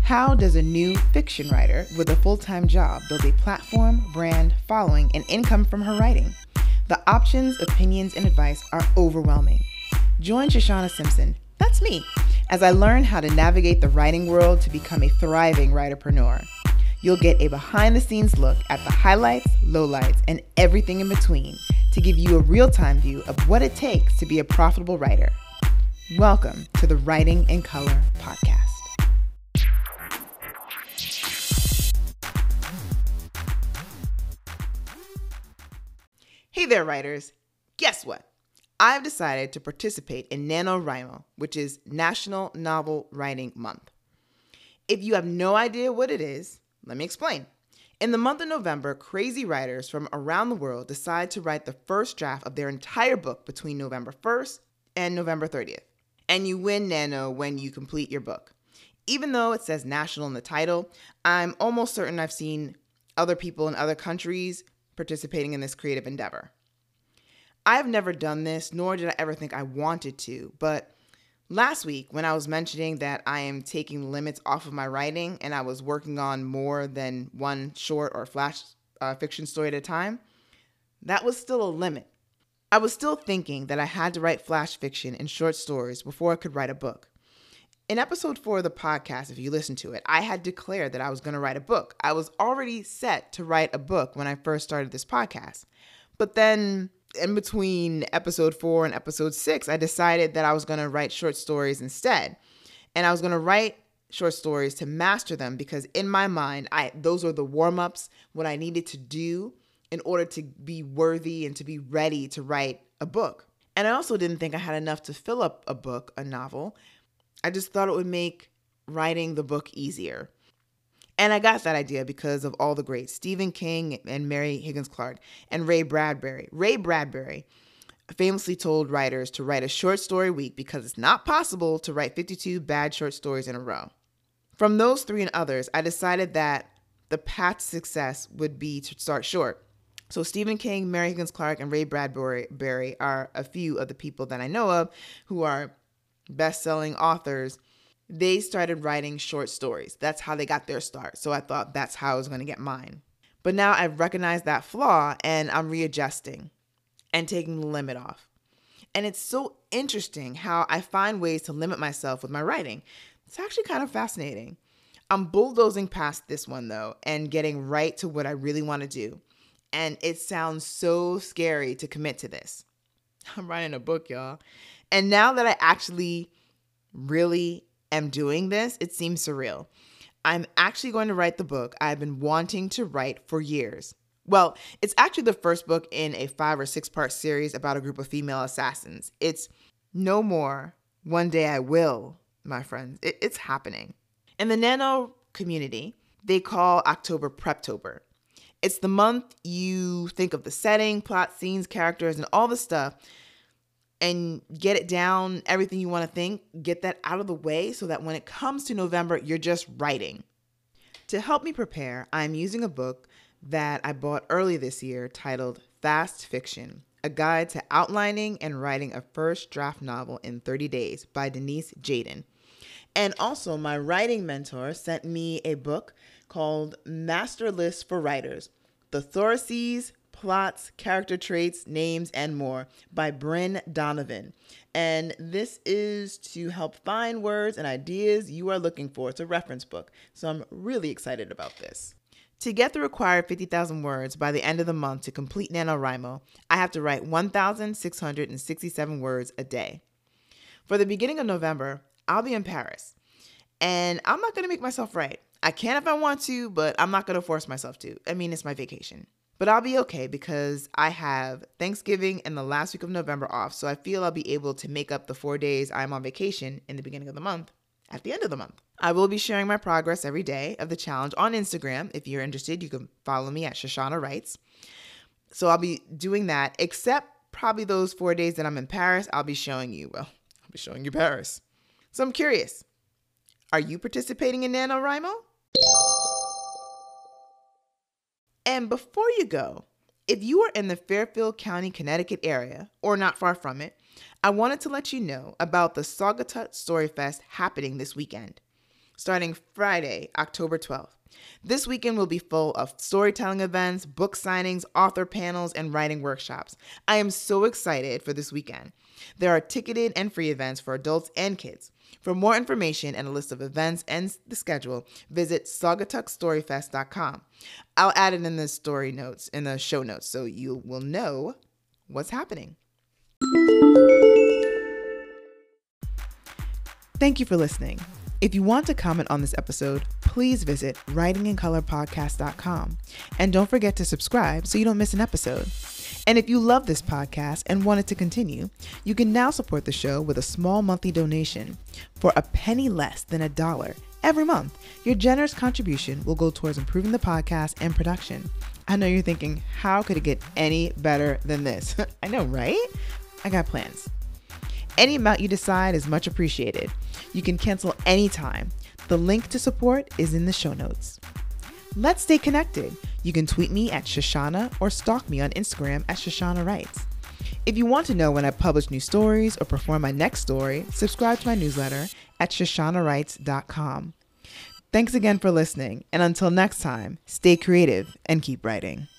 How does a new fiction writer with a full-time job build a platform, brand, following, and income from her writing? The options, opinions, and advice are overwhelming. Join Shoshana Simpson, that's me, as I learn how to navigate the writing world to become a thriving writerpreneur. You'll get a behind-the-scenes look at the highlights, lowlights, and everything in between to give you a real-time view of what it takes to be a profitable writer. Welcome to the Writing in Color podcast. Hey there, writers. Guess what? I've decided to participate in NaNoWriMo, which is National Novel Writing Month. If you have no idea what it is, let me explain. In the month of November, crazy writers from around the world decide to write the first draft of their entire book between November 1st and November 30th. And you win Nano when you complete your book. Even though it says national in the title, I'm almost certain I've seen other people in other countries participating in this creative endeavor. I've never done this, nor did I ever think I wanted to, but last week when I was mentioning that I am taking limits off of my writing and I was working on more than one short or flash fiction story at a time, that was still a limit. I was still thinking that I had to write flash fiction and short stories before I could write a book. In episode 4 of the podcast, if you listen to it, I had declared that I was going to write a book. I was already set to write a book when I first started this podcast. But then in between episode 4 and episode 6, I decided that I was going to write short stories instead. And I was going to write short stories to master them because in my mind, those were the warm-ups, what I needed to do in order to be worthy and to be ready to write a book. And I also didn't think I had enough to fill up a book, a novel. I just thought it would make writing the book easier. And I got that idea because of all the greats, Stephen King and Mary Higgins Clark and Ray Bradbury. Ray Bradbury famously told writers to write a short story a week because it's not possible to write 52 bad short stories in a row. From those 3 and others, I decided that the path to success would be to start short. So Stephen King, Mary Higgins Clark, and Ray Bradbury are a few of the people that I know of who are best-selling authors. They started writing short stories. That's how they got their start. So I thought that's how I was going to get mine. But now I've recognized that flaw and I'm readjusting and taking the limit off. And it's so interesting how I find ways to limit myself with my writing. It's actually kind of fascinating. I'm bulldozing past this one though and getting right to what I really want to do. And it sounds so scary to commit to this. I'm writing a book, y'all. And now that I actually really am doing this, it seems surreal. I'm actually going to write the book I've been wanting to write for years. Well, it's actually the first book in a 5 or 6 part series about a group of female assassins. It's no more One Day I Will, my friends. It's happening. In the Nano community, they call October Preptober. It's the month you think of the setting, plot, scenes, characters, and all the stuff, and get it down, everything you want to think, get that out of the way so that when it comes to November, you're just writing. To help me prepare, I'm using a book that I bought early this year titled Fast Fiction, A Guide to Outlining and Writing a First Draft Novel in 30 Days by Denise Jayden. And also, my writing mentor sent me a book called Master List for Writers, The Thoraces, Plots, Character Traits, Names, and More by Bryn Donovan. And this is to help find words and ideas you are looking for. It's a reference book. So I'm really excited about this. To get the required 50,000 words by the end of the month to complete NaNoWriMo, I have to write 1,667 words a day. For the beginning of November, I'll be in Paris. And I'm not going to make myself write. I can if I want to, but I'm not going to force myself to. I mean, it's my vacation. But I'll be okay because I have Thanksgiving and the last week of November off, so I feel I'll be able to make up the 4 days I'm on vacation in the beginning of the month at the end of the month. I will be sharing my progress every day of the challenge on Instagram. If you're interested, you can follow me at Shoshana Writes. So I'll be doing that, except probably those 4 days that I'm in Paris, I'll be showing you Paris. So I'm curious, are you participating in NaNoWriMo? And before you go, if you are in the Fairfield County, Connecticut area, or not far from it, I wanted to let you know about the Saugatuck Story Fest happening this weekend. starting Friday, October 12th. This weekend will be full of storytelling events, book signings, author panels, and writing workshops. I am so excited for this weekend. There are ticketed and free events for adults and kids. For more information and a list of events and the schedule, visit saugatuckstoryfest.com. I'll add it in the show notes, so you will know what's happening. Thank you for listening. If you want to comment on this episode, please visit writingincolorpodcast.com. And don't forget to subscribe so you don't miss an episode. And if you love this podcast and want it to continue, you can now support the show with a small monthly donation. For a penny less than $1 every month, your generous contribution will go towards improving the podcast and production. I know you're thinking, how could it get any better than this? I know, right? I got plans. Any amount you decide is much appreciated. You can cancel anytime. The link to support is in the show notes. Let's stay connected. You can tweet me at Shoshana or stalk me on Instagram at Shoshana Writes. If you want to know when I publish new stories or perform my next story, subscribe to my newsletter at shoshanawrites.com. Thanks again for listening, and until next time, stay creative and keep writing.